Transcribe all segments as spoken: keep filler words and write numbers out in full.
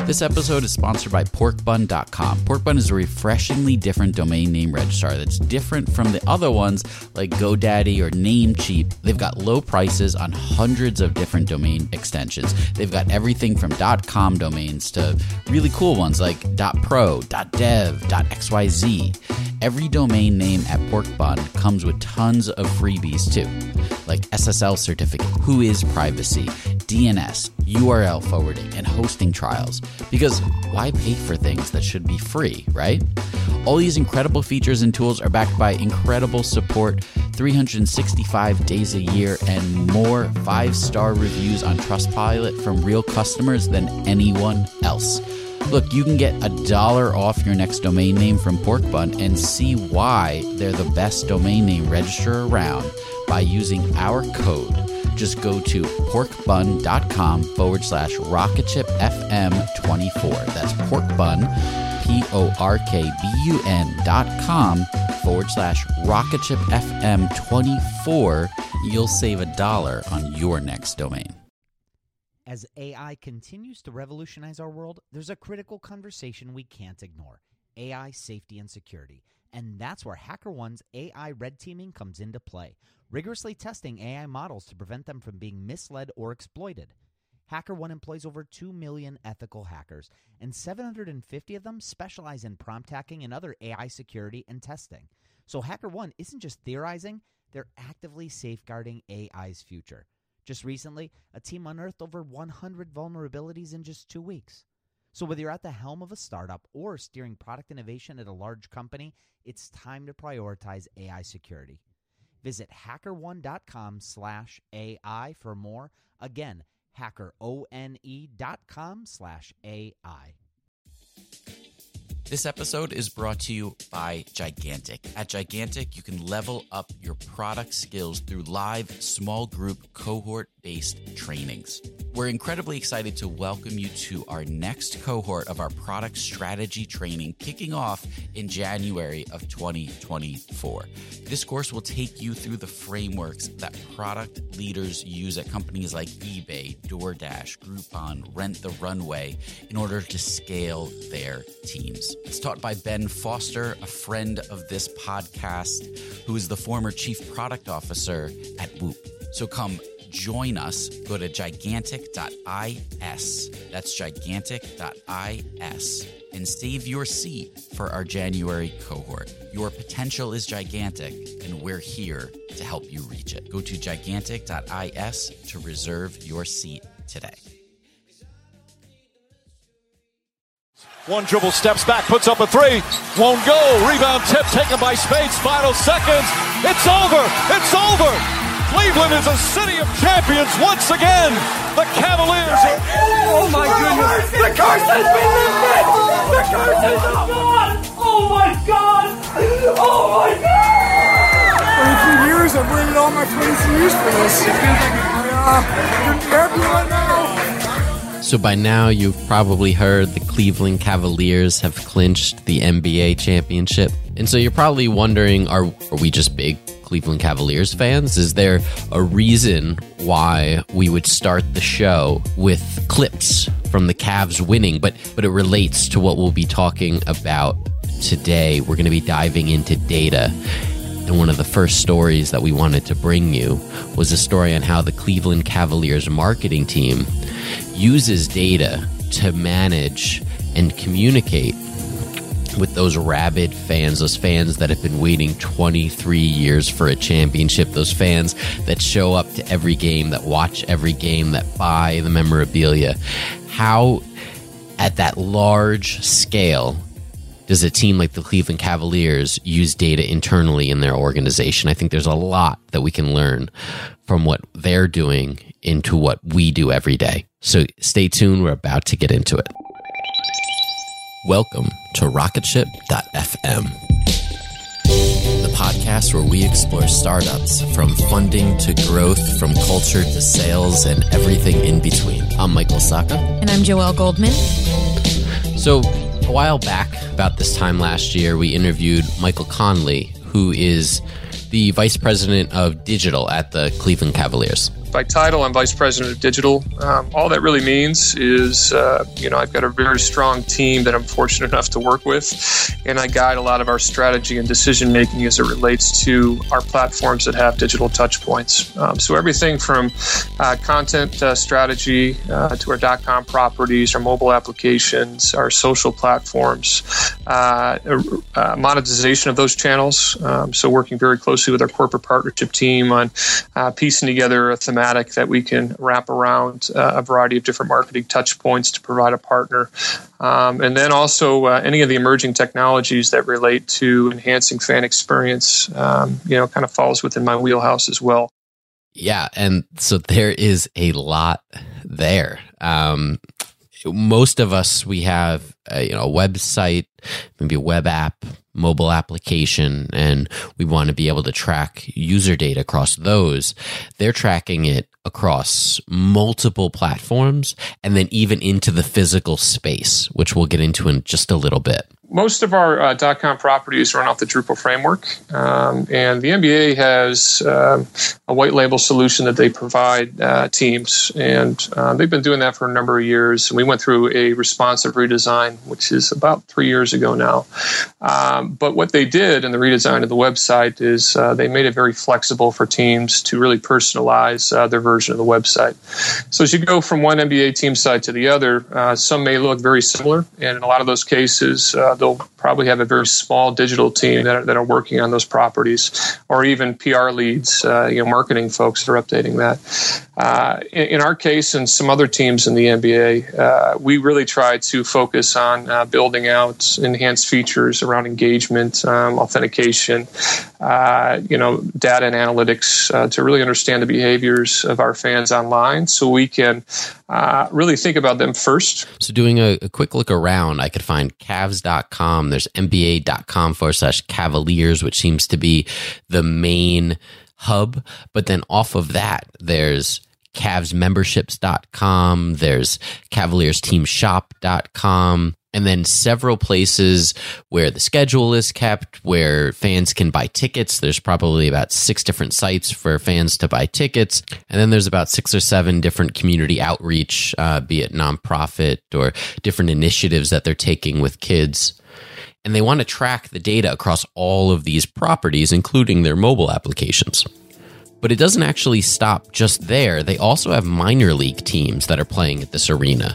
This episode is sponsored by pork bun dot com. Pork Bun is a refreshingly different domain name registrar that's different from the other ones like GoDaddy or Namecheap. They've got low prices on hundreds of different domain extensions. They've got everything from .com domains to really cool ones like .pro, .dev, .xyz. Every domain name at Porkbun comes with tons of freebies too, like S S L certificate, Whois privacy, D N S, U R L forwarding, and hosting trials. Because why pay for things that should be free, right? All these incredible features and tools are backed by incredible support, three hundred sixty-five days a year, and more five-star reviews on Trustpilot from real customers than anyone else. Look, you can get a dollar off your next domain name from Porkbun and see why they're the best domain name registrar around by using our code. Just go to porkbun.com forward slash rocketshipfm24. That's porkbun, P O R K B U N dot com forward slash rocketshipfm24. You'll save a dollar on your next domain. As A I continues to revolutionize our world, there's a critical conversation we can't ignore: A I safety and security. And that's where HackerOne's A I red teaming comes into play, rigorously testing A I models to prevent them from being misled or exploited. HackerOne employs over two million ethical hackers, and seven hundred fifty of them specialize in prompt hacking and other A I security and testing. So HackerOne isn't just theorizing, they're actively safeguarding A I's future. Just recently, a team unearthed over one hundred vulnerabilities in just two weeks. So whether you're at the helm of a startup or steering product innovation at a large company, it's time to prioritize A I security. Visit hackerone.com slash AI for more. Again, hackerone.com slash AI. This episode is brought to you by Gigantic. At Gigantic, you can level up your product skills through live, small group, cohort-based trainings. We're incredibly excited to welcome you to our next cohort of our product strategy training, kicking off in January of twenty twenty-four. This course will take you through the frameworks that product leaders use at companies like eBay, DoorDash, Groupon, Rent the Runway in order to scale their teams. It's taught by Ben Foster, a friend of this podcast, who is the former chief product officer at Whoop. So come join us. Go to gigantic dot is. That's gigantic dot is and save your seat for our January cohort. Your potential is gigantic, and we're here to help you reach it. Go to gigantic dot is to reserve your seat today. One dribble, steps back, puts up a three, won't go. Rebound tip taken by Spades. Final seconds. It's over. It's over. Cleveland is a city of champions once again. The Cavaliers are... Oh, my goodness. The curse has been lifted. The curse is gone. Oh, my God. Oh, my God. twenty-three years, I've waited all my twenty-three years for this. It feels like I uh, couldn't be happy right now. So by now, you've probably heard the Cleveland Cavaliers have clinched the N B A championship. And so you're probably wondering, are, are we just big Cleveland Cavaliers fans? Is there a reason why we would start the show with clips from the Cavs winning? But, but it relates to what we'll be talking about today. We're going to be diving into data. And one of the first stories that we wanted to bring you was a story on how the Cleveland Cavaliers marketing team uses data to manage and communicate with those rabid fans, those fans that have been waiting twenty-three years for a championship, those fans that show up to every game, that watch every game, that buy the memorabilia. How, at that large scale, does a team like the Cleveland Cavaliers use data internally in their organization? I think there's a lot that we can learn from what they're doing into what we do every day. So stay tuned. We're about to get into it. Welcome to rocketship dot f m, the podcast where we explore startups from funding to growth, from culture to sales, and everything in between. I'm Michael Sacca. And I'm Joelle Goldman. So a while back, about this time last year, we interviewed Michael Conley, who is the vice president of digital at the Cleveland Cavaliers. by title, I'm Vice President of Digital. Um, all that really means is, uh, you know, I've got a very strong team that I'm fortunate enough to work with, and I guide a lot of our strategy and decision making as it relates to our platforms that have digital touch points. Um, so everything from uh, content uh, strategy uh, to our .com properties, our mobile applications, our social platforms, uh, uh, monetization of those channels. Um, so working very closely with our corporate partnership team on uh, piecing together a thematic that we can wrap around uh, a variety of different marketing touch points to provide a partner. Um, and then also uh, any of the emerging technologies that relate to enhancing fan experience, um, you know, kind of falls within my wheelhouse as well. Yeah, and so there is a lot there. Um, most of us, we have a, you know, a website, maybe a web app, mobile application, and we want to be able to track user data across those. They're tracking it across multiple platforms and then even into the physical space, which we'll get into in just a little bit. Most of our uh, .com properties run off the Drupal framework, um, and the N B A has uh, a white label solution that they provide uh, teams, and uh, they've been doing that for a number of years. And we went through a responsive redesign, which is about three years ago now. Um, but what they did in the redesign of the website is uh, they made it very flexible for teams to really personalize uh, their version of the website. So as you go from one N B A team site to the other, uh, some may look very similar, and in a lot of those cases, uh, they'll probably have a very small digital team that are, that are working on those properties, or even P R leads, uh, you know, marketing folks that are updating that. Uh, in, in our case, and some other teams in the N B A, uh, we really try to focus on uh, building out enhanced features around engagement, um, authentication, uh, you know, data and analytics uh, to really understand the behaviors of our fans online, so we can uh, really think about them first. So doing a, a quick look around, I could find Cavs dot com. There's N B A dot com forward slash Cavaliers, which seems to be the main hub. But then off of that, there's Cavs Memberships dot com. There's Cavaliers Team Shop dot com. And then several places where the schedule is kept, where fans can buy tickets. There's probably about six different sites for fans to buy tickets. And then there's about six or seven different community outreach, uh, be it nonprofit or different initiatives that they're taking with kids. And they want to track the data across all of these properties, including their mobile applications. But it doesn't actually stop just there. They also have minor league teams that are playing at this arena.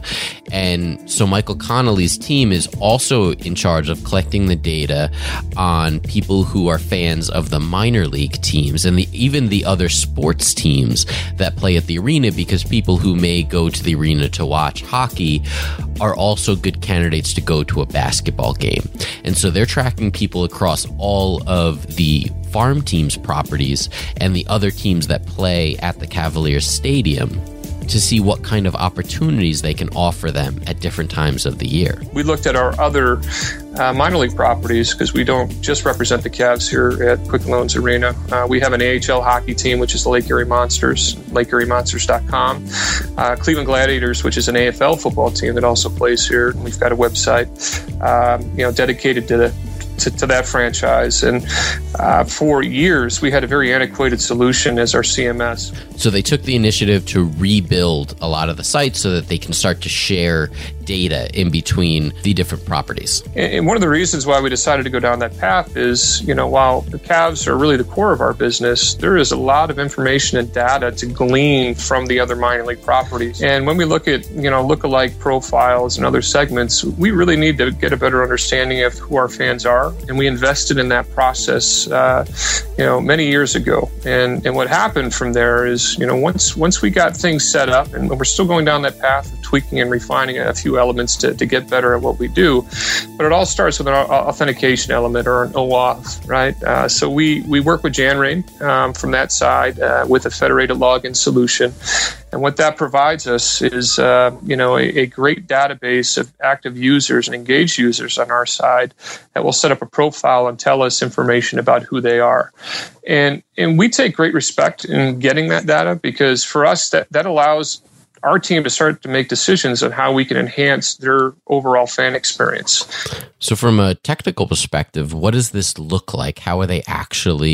And so Michael Connolly's team is also in charge of collecting the data on people who are fans of the minor league teams and the, even the other sports teams that play at the arena, because people who may go to the arena to watch hockey are also good candidates to go to a basketball game. And so they're tracking people across all of the farm teams' properties and the other teams that play at the Cavaliers Stadium to see what kind of opportunities they can offer them at different times of the year. We looked at our other uh, minor league properties because we don't just represent the Cavs here at Quicken Loans Arena. Uh, we have an A H L hockey team, which is the Lake Erie Monsters, lake erie monsters dot com. Uh, Cleveland Gladiators, which is an A F L football team that also plays here. And we've got a website, um, you know, dedicated to the To, to that franchise. And uh, for years, we had a very antiquated solution as our C M S. So they took the initiative to rebuild a lot of the sites so that they can start to share data in between the different properties. And, and one of the reasons why we decided to go down that path is, you know, while the Cavs are really the core of our business, there is a lot of information and data to glean from the other minor league properties. And when we look at, you know, lookalike profiles and other segments, we really need to get a better understanding of who our fans are. And we invested in that process, uh, you know, many years ago. And and what happened from there is, you know, once once we got things set up, and we're still going down that path of tweaking and refining a few elements to, to get better at what we do. But it all starts with an authentication element, or an O auth, right? Uh, so we we work with Janrain um, from that side uh, with a federated login solution. And what that provides us is, uh, you know, a, a great database of active users and engaged users on our side that will set up a profile and tell us information about who they are. And and we take great respect in getting that data, because for us, that, that allows our team to start to make decisions on how we can enhance their overall fan experience. So from a technical perspective, what does this look like? How are they actually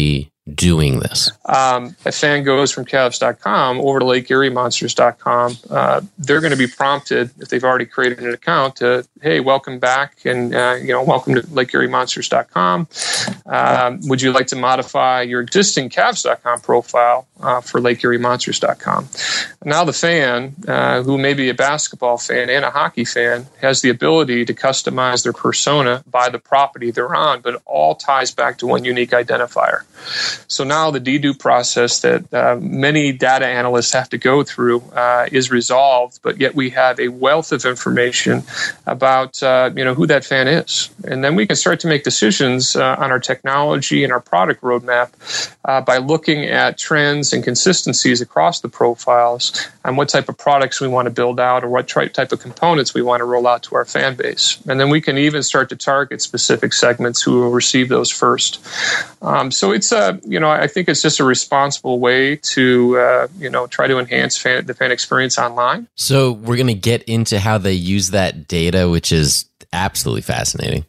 doing this? Um, a fan goes from Cavs dot com over to Lake Erie Monsters dot com. Uh, they're going to be prompted, if they've already created an account, to, hey, welcome back, and uh, you know, welcome to Lake Erie Monsters dot com. Um, would you like to modify your existing Cavs dot com profile uh, for Lake Erie Monsters dot com? Now the fan, uh, who may be a basketball fan and a hockey fan, has the ability to customize their persona by the property they're on, but it all ties back to one unique identifier. So now the dedupe process that uh, many data analysts have to go through uh, is resolved, but yet we have a wealth of information about uh, you know who that fan is. And then we can start to make decisions uh, on our technology and our product roadmap uh, by looking at trends and consistencies across the profiles and what type of products we want to build out or what type of components we want to roll out to our fan base. And then we can even start to target specific segments who will receive those first. Um, so it's a, you know, I think it's just a responsible way to, uh, you know, try to enhance fan, the fan experience online. So we're going to get into how they use that data, which is absolutely fascinating.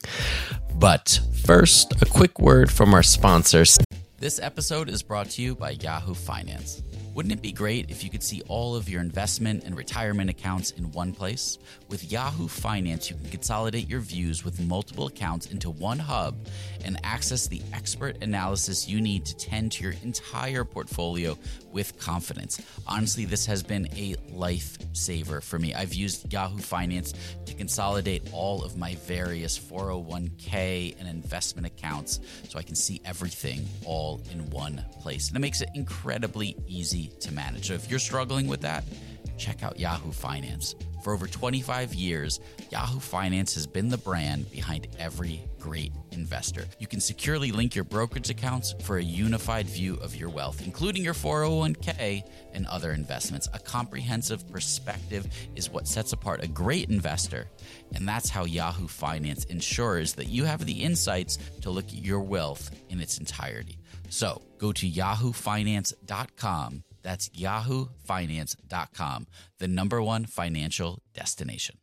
But first, a quick word from our sponsors. This episode is brought to you by Yahoo Finance. Wouldn't it be great if you could see all of your investment and retirement accounts in one place? With Yahoo Finance, you can consolidate your views with multiple accounts into one hub and access the expert analysis you need to tend to your entire portfolio with confidence. Honestly, this has been a lifesaver for me. I've used Yahoo Finance to consolidate all of my various four oh one k and investment accounts so I can see everything all in one place. And it makes it incredibly easy to manage. So if you're struggling with that, check out Yahoo Finance. For over twenty-five years, Yahoo Finance has been the brand behind every great investor. You can securely link your brokerage accounts for a unified view of your wealth, including your four oh one k and other investments. A comprehensive perspective is what sets apart a great investor, and that's how Yahoo Finance ensures that you have the insights to look at your wealth in its entirety. So go to yahoo finance dot com. That's yahoo finance dot com, the number one financial destination.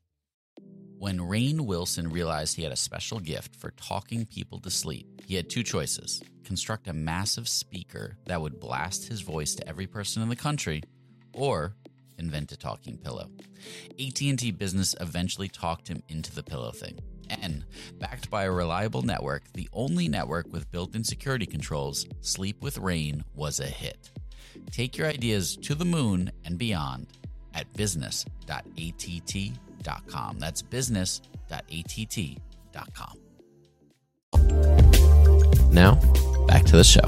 When Rainn Wilson realized he had a special gift for talking people to sleep, he had two choices: construct a massive speaker that would blast his voice to every person in the country, or invent a talking pillow. A T and T Business eventually talked him into the pillow thing. And, backed by a reliable network, the only network with built-in security controls, Sleep with Rainn was a hit. Take your ideas to the moon and beyond at business dot a t t dot com. That's business dot a t t dot com. Now, back to the show.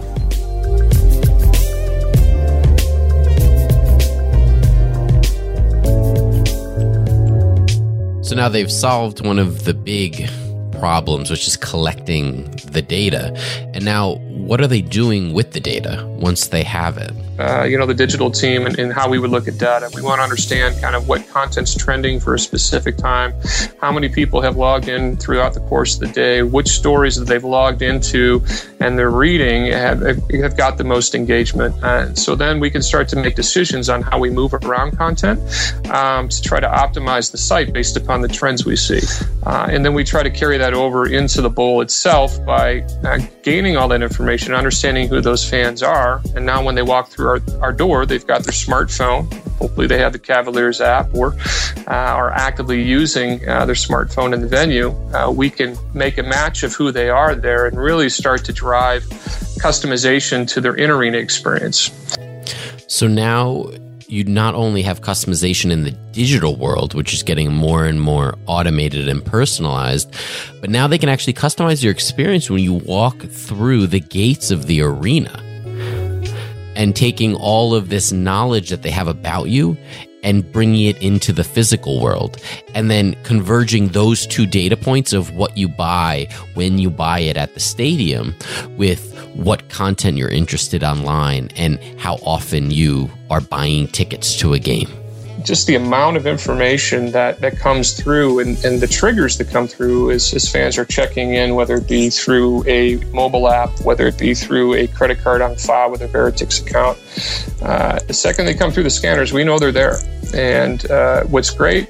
So now they've solved one of the big problems, which is collecting the data. And now, what are they doing with the data once they have it? Uh, you know, the digital team and, and how we would look at data. We want to understand kind of what content's trending for a specific time, how many people have logged in throughout the course of the day, which stories that they've logged into and they're reading have, have got the most engagement. Uh, so then we can start to make decisions on how we move around content um, to try to optimize the site based upon the trends we see. Uh, and then we try to carry that over into the bowl itself by uh, gaining all that information, understanding who those fans are. And now when they walk through our, our door, they've got their smartphone. Hopefully they have the Cavaliers app or uh, are actively using uh, their smartphone in the venue. Uh, we can make a match of who they are there and really start to drive customization to their in-arena experience. So now you not only have customization in the digital world, which is getting more and more automated and personalized, but now they can actually customize your experience when you walk through the gates of the arena. And taking all of this knowledge that they have about you and bringing it into the physical world, and then converging those two data points of what you buy when you buy it at the stadium with what content you're interested online and how often you are buying tickets to a game. Just the amount of information that, that comes through and, and the triggers that come through as, as fans are checking in, whether it be through a mobile app, whether it be through a credit card on file with a Veritix account. Uh, the second they come through the scanners, we know they're there. And uh, what's great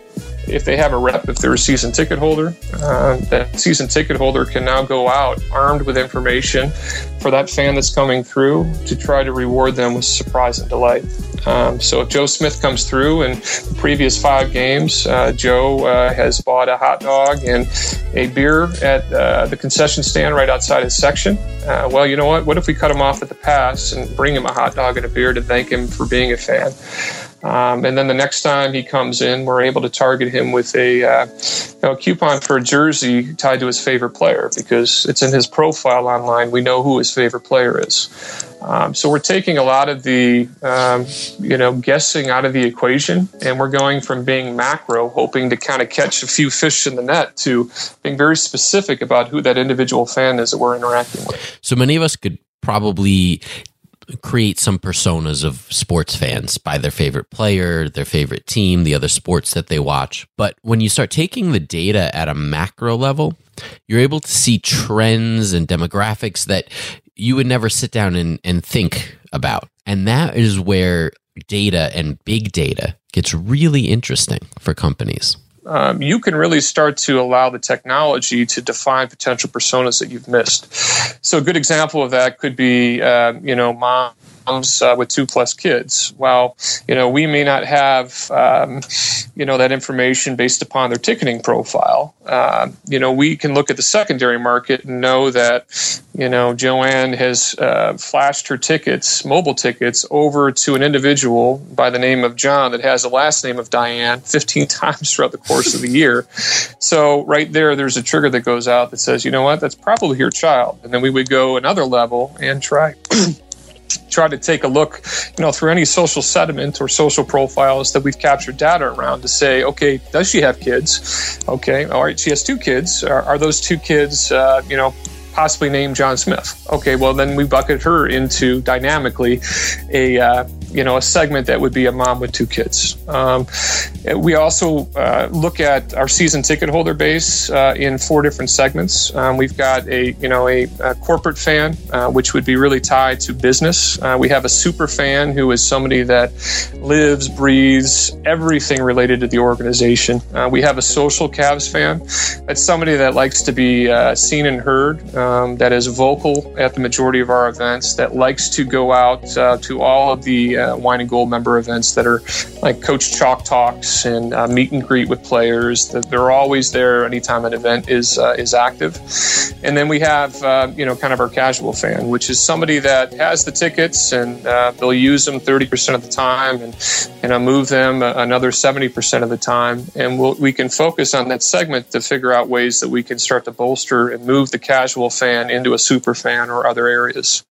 if they have a rep, if they're a season ticket holder, uh, that season ticket holder can now go out armed with information for that fan that's coming through to try to reward them with surprise and delight. Um, so if Joe Smith comes through and the previous five games, uh, Joe uh, has bought a hot dog and a beer at uh, the concession stand right outside his section. Uh, well, you know what? What if we cut him off at the pass and bring him a hot dog and a beer to thank him for being a fan? Um, and then the next time he comes in, we're able to target him with a, uh, you know, a coupon for a jersey tied to his favorite player because it's in his profile online. We know who his favorite player is. Um, so we're taking a lot of the, um, you know, guessing out of the equation, and we're going from being macro, hoping to kind of catch a few fish in the net, to being very specific about who that individual fan is that we're interacting with. So many of us could probably create some personas of sports fans by their favorite player, their favorite team, the other sports that they watch. But when you start taking the data at a macro level, you're able to see trends and demographics that you would never sit down and, and think about. And that is where data and big data gets really interesting for companies. Um, you can really start to allow the technology to define potential personas that you've missed. So a good example of that could be, uh, you know, mom. Uh, with two plus kids. Well, you know, we may not have, um, you know, that information based upon their ticketing profile. Uh, you know, we can look at the secondary market and know that, you know, Joanne has uh, flashed her tickets, mobile tickets, over to an individual by the name of John that has the last name of Diane fifteen times throughout the course of the year. So right there, there's a trigger that goes out that says, you know what, that's probably your child. And then we would go another level and try try to take a look, you know, through any social sediment or social profiles that we've captured data around to say, okay, does she have kids? Okay, all right, she has two kids. Are, are those two kids, uh, you know, possibly named John Smith? Okay, well, then we bucket her into dynamically a, uh, you know, a segment that would be a mom with two kids. Um, we also uh, look at our season ticket holder base uh, in four different segments. Um, we've got a, you know, a, a corporate fan, uh, which would be really tied to business. Uh, we have a super fan who is somebody that lives, breathes everything related to the organization. Uh, we have a social Cavs fan. That's somebody that likes to be uh, seen and heard, um, that is vocal at the majority of our events, that likes to go out uh, to all of the Uh, Wine and Gold member events that are like Coach Chalk Talks and uh, meet and greet with players. That they're always there anytime an event is uh, is active. And then we have uh, you know kind of our casual fan, which is somebody that has the tickets and uh, they'll use them thirty percent of the time and you know move them another seventy percent of the time. And we'll, we can focus on that segment to figure out ways that we can start to bolster and move the casual fan into a super fan or other areas.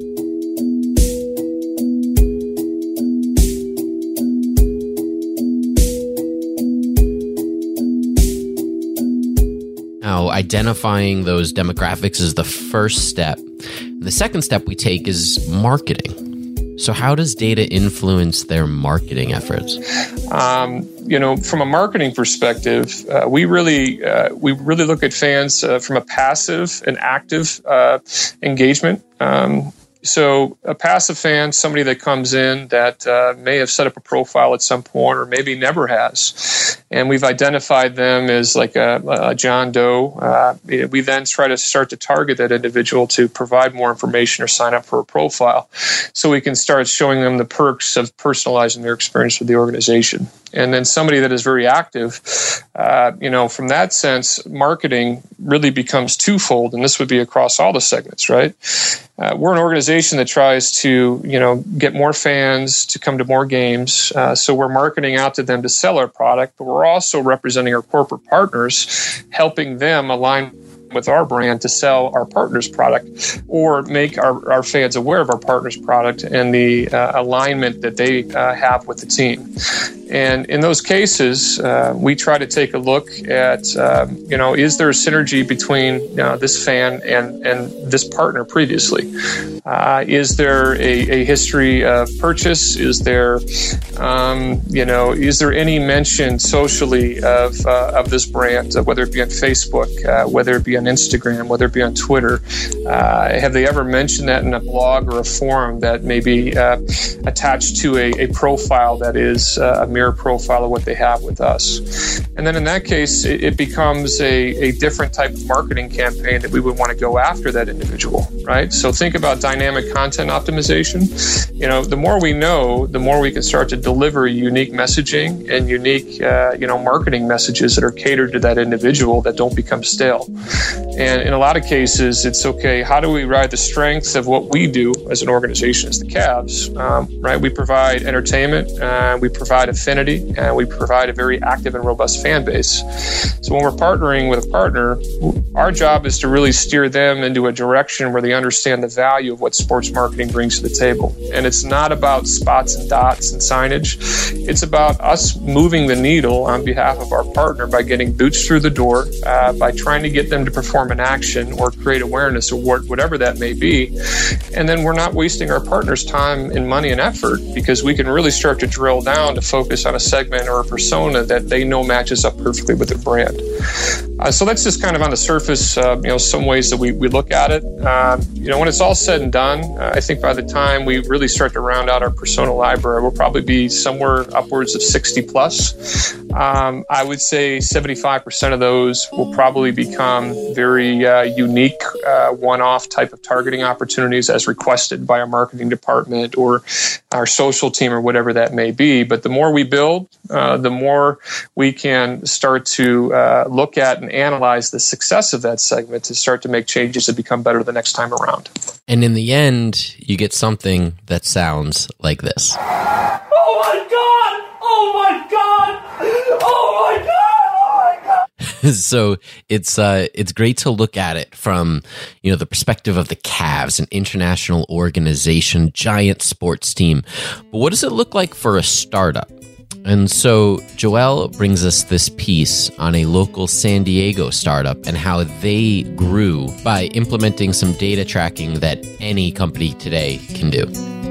Now, identifying those demographics is the first step. The second step we take is marketing. So how does data influence their marketing efforts? Um, you know, from a marketing perspective, uh, we really uh, we really look at fans uh, from a passive and active uh, engagement. Um, So a passive fan, somebody that comes in that uh, may have set up a profile at some point or maybe never has. And we've identified them as like a, a John Doe. Uh, we then try to start to target that individual to provide more information or sign up for a profile so we can start showing them the perks of personalizing their experience with the organization. And then somebody that is very active, uh, you know, from that sense, marketing really becomes twofold, and this would be across all the segments, right? Uh, we're an organization that tries to, you know, get more fans to come to more games. Uh, so we're marketing out to them to sell our product, but we're also representing our corporate partners, helping them align with our brand to sell our partner's product or make our, our fans aware of our partner's product and the uh, alignment that they uh, have with the team. And in those cases, uh, we try to take a look at, um, you know, is there a synergy between uh, this fan and, and this partner previously? Uh, is there a, a history of purchase? Is there, um, you know, is there any mention socially of uh, of this brand, uh, whether it be on Facebook, uh, whether it be be on Instagram, whether it be on Twitter? Uh, have they ever mentioned that in a blog or a forum that may be uh, attached to a, a profile that is uh, a mirror profile of what they have with us? And then in that case, it, it becomes a, a different type of marketing campaign that we would want to go after that individual, right? So think about dynamic content optimization. You know, the more we know, the more we can start to deliver unique messaging and unique, uh, you know, marketing messages that are catered to that individual that don't become stale. And in a lot of cases, it's okay, how do we ride the strengths of what we do as an organization, as the Cavs, um, right? We provide entertainment, uh, we provide affinity, and we provide a very active and robust fan base. So when we're partnering with a partner, our job is to really steer them into a direction where they understand the value of what sports marketing brings to the table. And it's not about spots and dots and signage. It's about us moving the needle on behalf of our partner by getting boots through the door, uh, by trying to get them to perform an action or create awareness or whatever that may be. And then we're not wasting our partner's time and money and effort, because we can really start to drill down to focus on a segment or a persona that they know matches up perfectly with their brand. Uh, so that's just kind of on the surface, uh, you know, some ways that we, we look at it. Uh, you know, when it's all said and done, uh, I think by the time we really start to round out our persona library, we'll probably be somewhere upwards of sixty plus. Um, I would say seventy-five percent of those will probably become very uh, unique, uh, one-off type of targeting opportunities as requested by our marketing department or our social team or whatever that may be. But the more we build, uh, the more we can start to uh, look at and analyze the success of that segment to start to make changes that become better the next time around. And in the end, you get something that sounds like this. Oh my God! Oh my God! Oh my God! Oh my God! So it's uh, it's great to look at it from, you know, the perspective of the Cavs, an international organization, giant sports team. But what does it look like for a startup? And so Joelle brings us this piece on a local San Diego startup and how they grew by implementing some data tracking that any company today can do.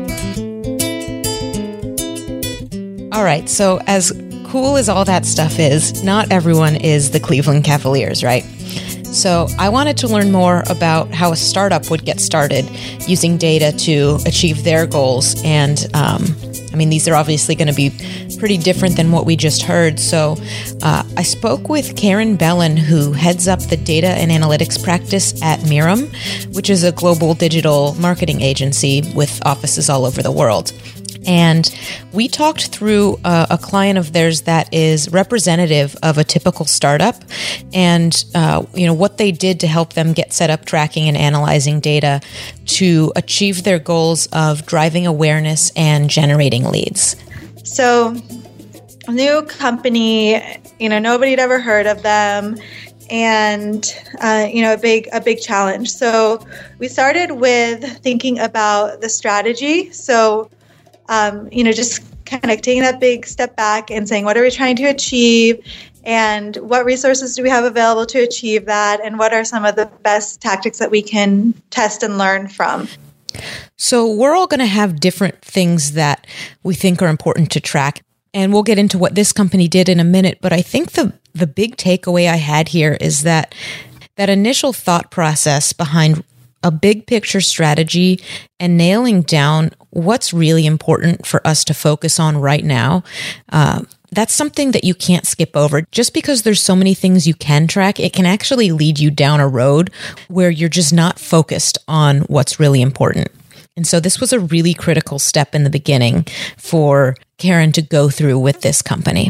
All right, so as cool as all that stuff is, not everyone is the Cleveland Cavaliers, right? So I wanted to learn more about how a startup would get started using data to achieve their goals. And um, I mean, these are obviously going to be pretty different than what we just heard. So uh, I spoke with Karen Bellin, who heads up the data and analytics practice at Mirum, which is a global digital marketing agency with offices all over the world. And we talked through a, a client of theirs that is representative of a typical startup and, uh, you know, what they did to help them get set up tracking and analyzing data to achieve their goals of driving awareness and generating leads. So, a new company, you know, nobody had ever heard of them. And, uh, you know, a big, a big challenge. So we started with thinking about the strategy. So, Um, you know, just kind of taking that big step back and saying, what are we trying to achieve? And what resources do we have available to achieve that? And what are some of the best tactics that we can test and learn from? So we're all going to have different things that we think are important to track. And we'll get into what this company did in a minute. But I think the, the big takeaway I had here is that that initial thought process behind a big picture strategy and nailing down what's really important for us to focus on right now. Uh, that's something that you can't skip over. Just because there's so many things you can track, it can actually lead you down a road where you're just not focused on what's really important. And so this was a really critical step in the beginning for Karen to go through with this company.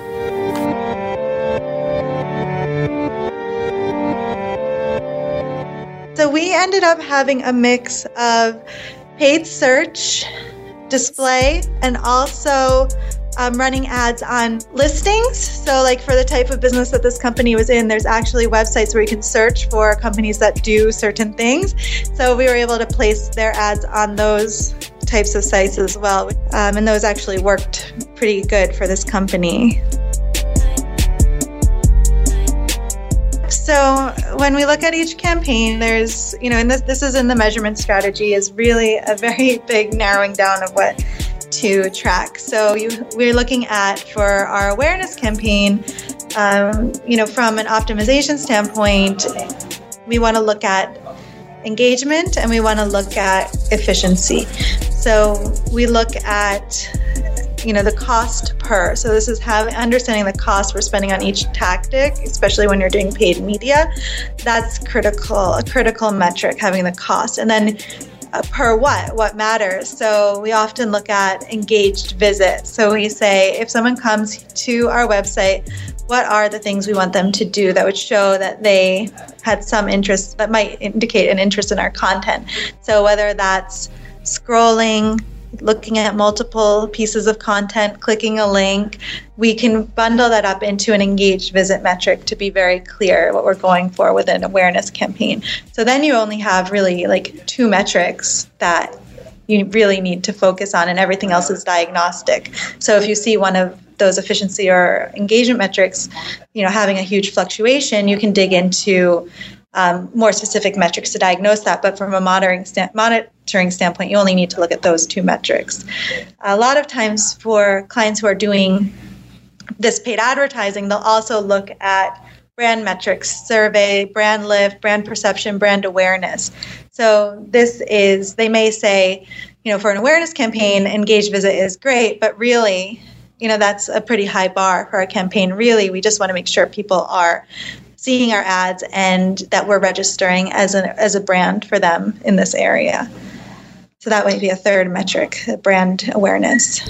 So we ended up having a mix of paid search, display, and also um, running ads on listings. So like for the type of business that this company was in, there's actually websites where you can search for companies that do certain things. So we were able to place their ads on those types of sites as well. Um, and those actually worked pretty good for this company. So when we look at each campaign, there's, you know, and this, this is in the measurement strategy, is really a very big narrowing down of what to track. So you, we're looking at, for our awareness campaign, um, you know, from an optimization standpoint, we want to look at engagement and we want to look at efficiency. So we look at, you know, the cost per. So this is having understanding the cost we're spending on each tactic, especially when you're doing paid media. That's critical, a critical metric, having the cost. And then uh, per what, what matters. So we often look at engaged visits. So we say, if someone comes to our website, what are the things we want them to do that would show that they had some interest, that might indicate an interest in our content? So whether that's scrolling, looking at multiple pieces of content, clicking a link, we can bundle that up into an engaged visit metric to be very clear what we're going for with an awareness campaign. So then you only have really like two metrics that you really need to focus on, and everything else is diagnostic. So if you see one of those efficiency or engagement metrics, you know, having a huge fluctuation, you can dig into um, more specific metrics to diagnose that. But from a monitoring, sta- monitoring standpoint, you only need to look at those two metrics. A lot of times for clients who are doing this paid advertising, they'll also look at brand metrics, survey, brand lift, brand perception, brand awareness. So this is, they may say, you know, for an awareness campaign, engaged visit is great, but really, you know, that's a pretty high bar for our campaign. Really, we just want to make sure people are seeing our ads and that we're registering as a as a brand for them in this area. So that might be a third metric, brand awareness.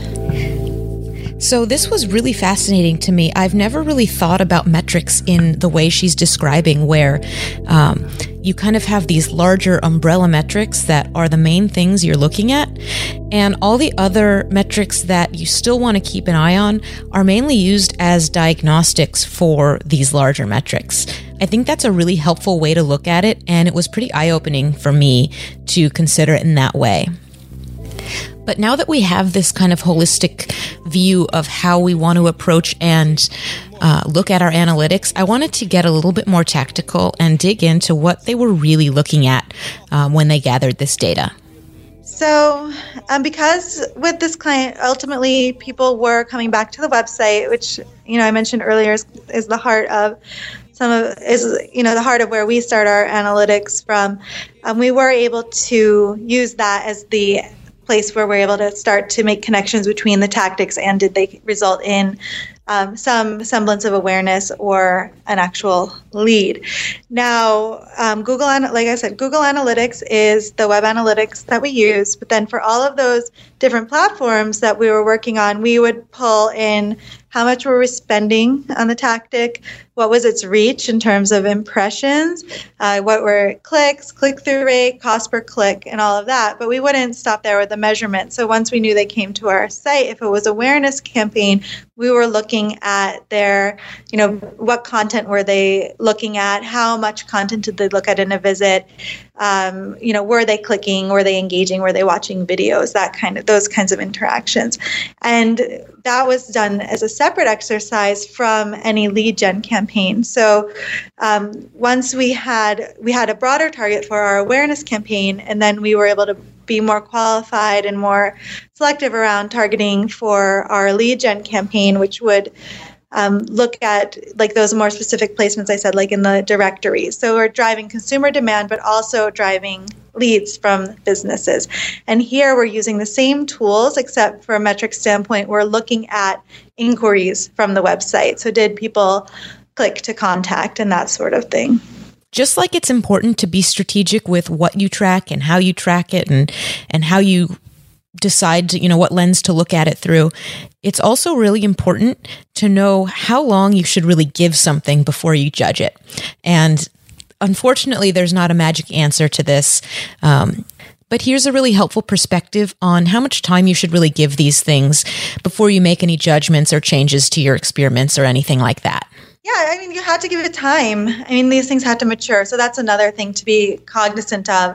So this was really fascinating to me. I've never really thought about metrics in the way she's describing, where um, you kind of have these larger umbrella metrics that are the main things you're looking at, and all the other metrics that you still want to keep an eye on are mainly used as diagnostics for these larger metrics. I think that's a really helpful way to look at it, and it was pretty eye-opening for me to consider it in that way. But now that we have this kind of holistic view of how we want to approach and uh, look at our analytics, I wanted to get a little bit more tactical and dig into what they were really looking at um, when they gathered this data. So um, because with this client, ultimately people were coming back to the website, which, you know, I mentioned earlier is, is the heart of some of is, you know, the heart of where we start our analytics from. Um, we were able to use that as the place where we're able to start to make connections between the tactics and did they result in um, some semblance of awareness or an actual lead. Now, um, Google, like I said, Google Analytics is the web analytics that we use, but then for all of those different platforms that we were working on, we would pull in how much were we spending on the tactic, what was its reach in terms of impressions, uh, what were clicks, click-through rate, cost per click, and all of that. But we wouldn't stop there with the measurement. So once we knew they came to our site, if it was awareness campaign, we were looking at their, you know, what content were they looking at, how much content did they look at in a visit, um, you know, were they clicking, were they engaging, were they watching videos, that kind of, those kinds of interactions. And that was done as a separate exercise from any lead gen campaign. So um, once we had we had a broader target for our awareness campaign, and then we were able to be more qualified and more selective around targeting for our lead gen campaign, which would um, look at like those more specific placements I said, like in the directories. So we're driving consumer demand, but also driving leads from businesses. And here we're using the same tools, except for a metric standpoint, we're looking at inquiries from the website. So did people click to contact and that sort of thing. Just like it's important to be strategic with what you track and how you track it and, and how you decide to, you know, what lens to look at it through, it's also really important to know how long you should really give something before you judge it. And unfortunately, there's not a magic answer to this. Um, but here's a really helpful perspective on how much time you should really give these things before you make any judgments or changes to your experiments or anything like that. Yeah, I mean, you had to give it time. I mean, these things had to mature. So that's another thing to be cognizant of.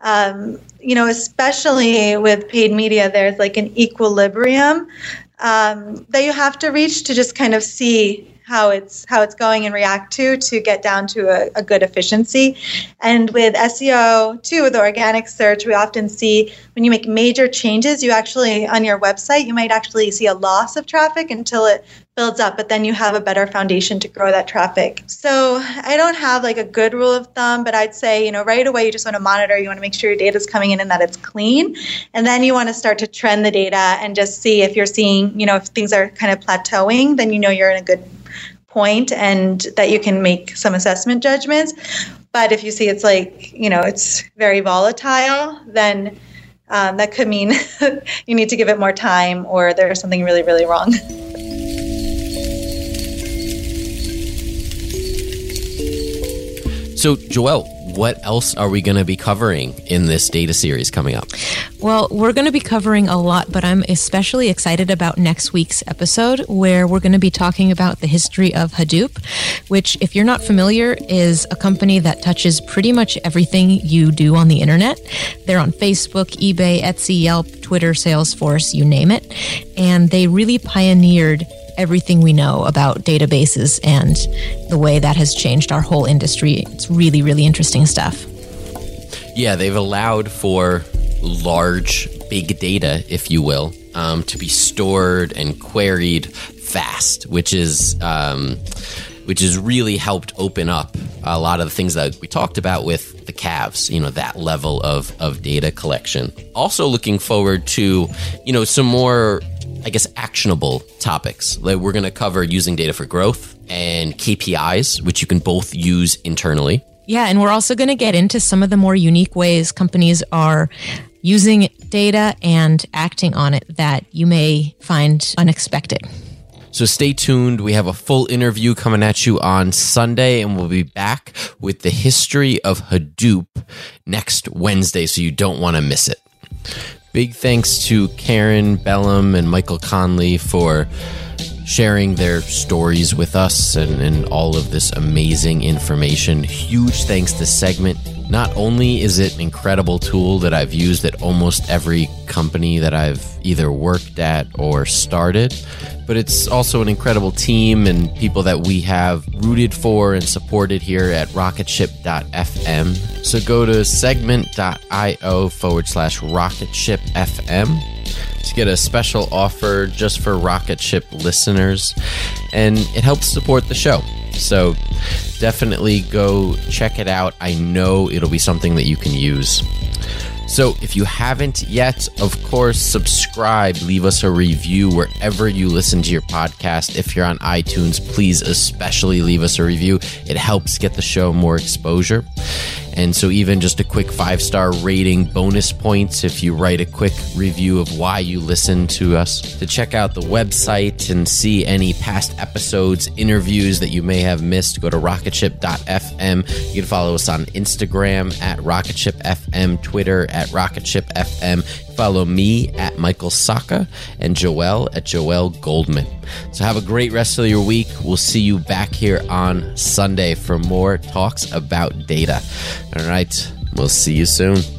Um, you know, especially with paid media, there's like an equilibrium um, that you have to reach to just kind of see how it's how it's going and react to to get down to a, a good efficiency. And with S E O too, with organic search, we often see when you make major changes, you actually on your website you might actually see a loss of traffic until it builds up, but then you have a better foundation to grow that traffic. So I don't have like a good rule of thumb, but I'd say, you know, right away you just want to monitor, you want to make sure your data is coming in and that it's clean. And then you want to start to trend the data and just see if you're seeing, you know, if things are kind of plateauing, then you know you're in a good point and that you can make some assessment judgments. But if you see it's like, you know, it's very volatile, then um, that could mean you need to give it more time or there's something really, really wrong. So, Joelle, what else are we going to be covering in this data series coming up? Well, we're going to be covering a lot, but I'm especially excited about next week's episode where we're going to be talking about the history of Hadoop, which, if you're not familiar, is a company that touches pretty much everything you do on the internet. They're on Facebook, eBay, Etsy, Yelp, Twitter, Salesforce, you name it. And they really pioneered everything we know about databases and the way that has changed our whole industry. It's really, really interesting stuff. Yeah, they've allowed for large, big data, if you will, um, to be stored and queried fast, which is um, which has really helped open up a lot of the things that we talked about with the Cavs, you know, that level of, of data collection. Also looking forward to, you know, some more, I guess, actionable topics. Like we're going to cover using data for growth and K P Is, which you can both use internally. Yeah, and we're also going to get into some of the more unique ways companies are using data and acting on it that you may find unexpected. So stay tuned. We have a full interview coming at you on Sunday, and we'll be back with the history of Hadoop next Wednesday, so you don't want to miss it. Big thanks to Karen Bellum and Michael Conley for sharing their stories with us and, and all of this amazing information. Huge thanks to Segment. Not only is it an incredible tool that I've used at almost every company that I've either worked at or started, but it's also an incredible team and people that we have rooted for and supported here at rocketship dot f m. So go to segment.io forward slash rocketship FM to get a special offer just for Rocketship listeners, and it helps support the show. So definitely go check it out. I know it'll be something that you can use. So if you haven't yet, of course, subscribe, leave us a review wherever you listen to your podcast. If you're on iTunes, please especially leave us a review. It helps get the show more exposure. And so even just a quick five-star rating, bonus points if you write a quick review of why you listen to us. To check out the website and see any past episodes, interviews that you may have missed, go to rocketship dot f m. You can follow us on Instagram at rocketship dot f m, Twitter at rocketship dot f m. Follow me at Michael Saka and Joelle at Joelle Goldman. So have a great rest of your week. We'll see you back here on Sunday for more talks about data. All right, we'll see you soon.